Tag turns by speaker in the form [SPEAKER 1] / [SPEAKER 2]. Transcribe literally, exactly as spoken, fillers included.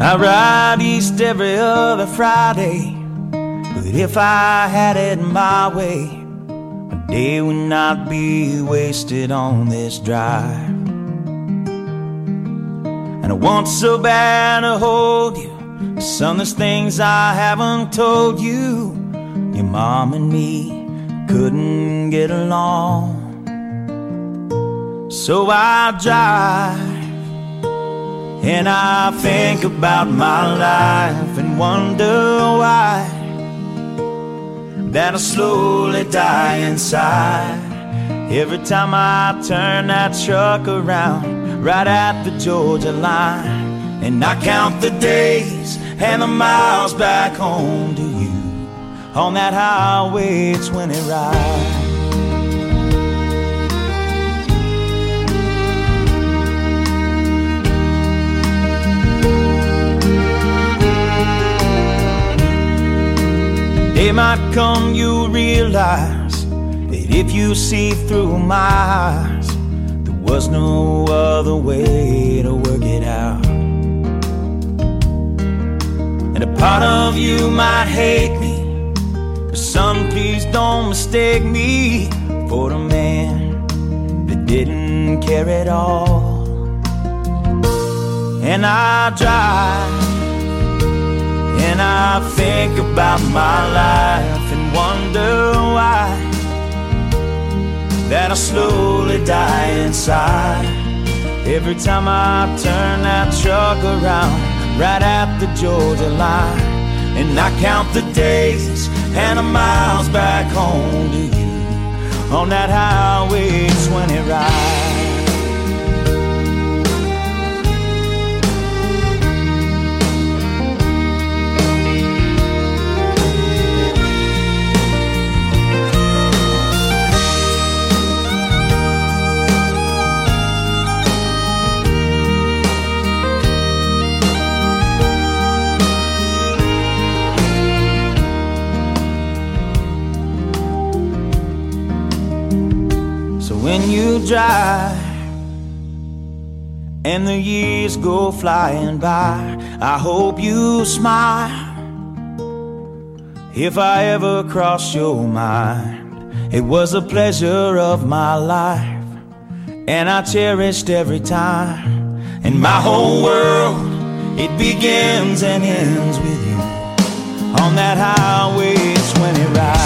[SPEAKER 1] I ride east every other Friday, but if I had it my way, my day would not be wasted on this drive. And I want so bad to hold you, son, there's things I haven't told you. Your mom and me couldn't get along, so I drive and I think about my life and wonder why that I slowly die inside every time I turn that truck around right at the Georgia line. And I count the days and the miles back home to you on that highway twenty ride. Day might come, you'll realize that if you see through my eyes, there was no other way to work it out. And a part of you might hate me, but son, please don't mistake me for the man that didn't care at all. And I drive and I think about my life and wonder why that I slowly die inside every time I turn that truck around right at the Georgia line. And I count the days and the miles back home to you on that highway twenty ride. When you drive and the years go flying by, I hope you smile if I ever cross your mind. It was a pleasure of my life, and I cherished every time. And my whole world, it begins and ends with you on that highway twenty ride.